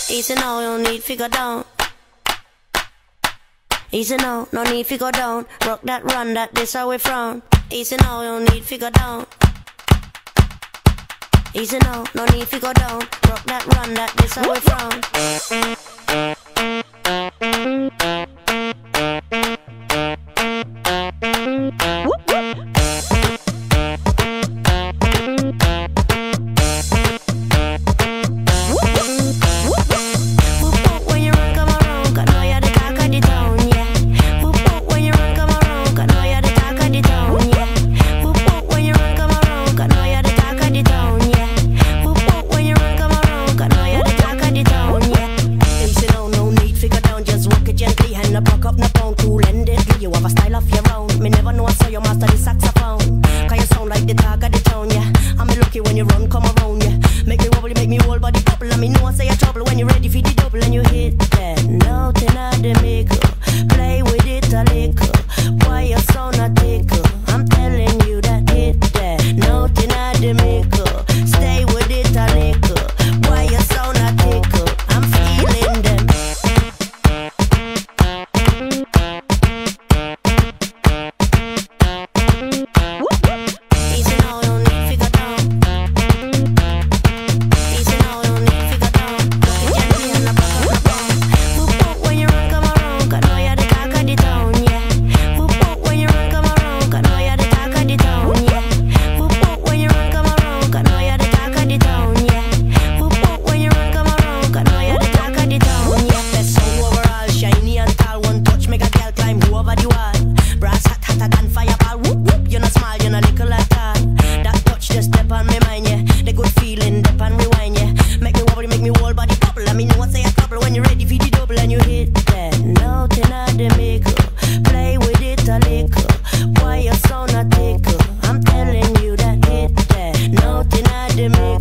Easy now, no need to go down. Easy now, no need to go down. Rock that, run that, this how we frown. Easy now, no need to go down. Easy now, no need to go down. Rock that, run that, this how we frown. I'm telling you that hit that, nothing I make.